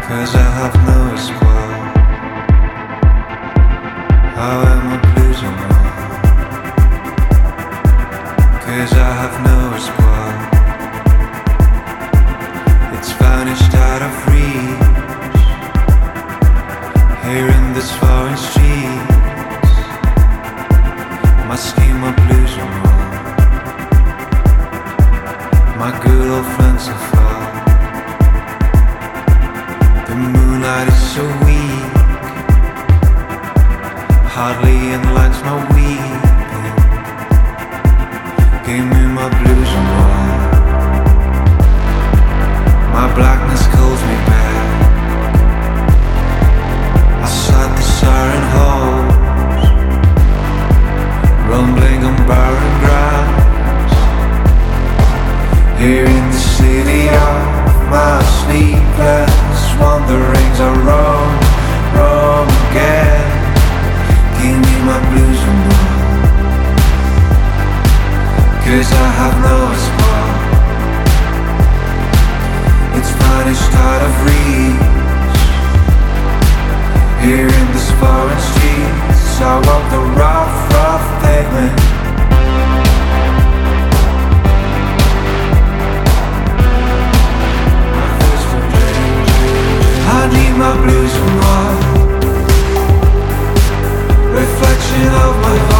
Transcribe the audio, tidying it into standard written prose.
'Cause I have no espoir. How am I losing more? 'Cause I have no espoir. It's vanished out of reach. Here in this foreign streets, my scheme of losing more. My good old friends are far. The moonlight is so weak, hardly enlightens my weeping. Give me my blues and more. My blackness calls me back. Outside the siren halls, rumbling on barren grounds. Here in the city of my sleepless wanderings, I roam, roam again. Give me my blues and more. 'Cause I have no espoir. It's vanished out of reach. Here in this foreign streets, I walk the rough, rough pavement. I need my blues and more. Reflection of my heart.